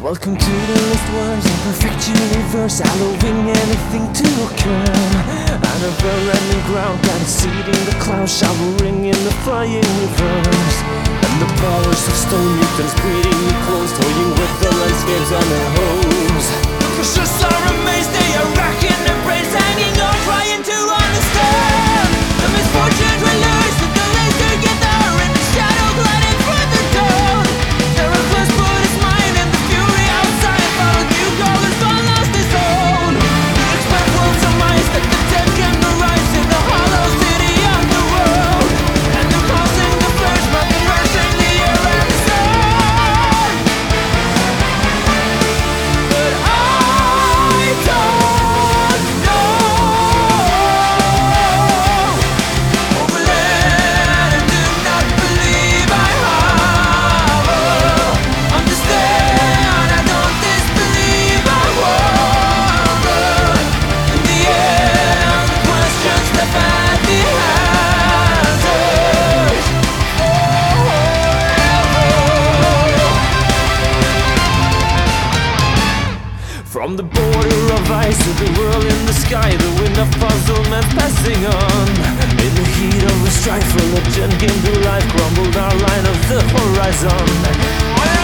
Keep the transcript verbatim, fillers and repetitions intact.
Welcome to the lost words, a perfect universe, allowing anything to occur. On a never-ending ground, got a seed in the clouds, showering in the flying rivers. And the powers of stone mutants breeding me close, toying with the landscapes and their homes. Cause are amazed, they are racking their brains, hanging on, trying to understand the misfortunes we lose, the delays together in the shadow gliding further down. There are close but his mind and the fury outside, follow new colors, but lost his own. The expand worlds of minds that the dead can arise in the hollow city of the world. And they're causing the flash, but they're rushing the air and the sun. But I don't know. Overland and do not believe I have. Understand, I don't disbelieve I won't. But in the end, the questions left at the answers. From the border of ice to the world in the sky, the wind of puzzlement passing on. In the heat of a strife, a legend came to life, crumbled our line of the horizon.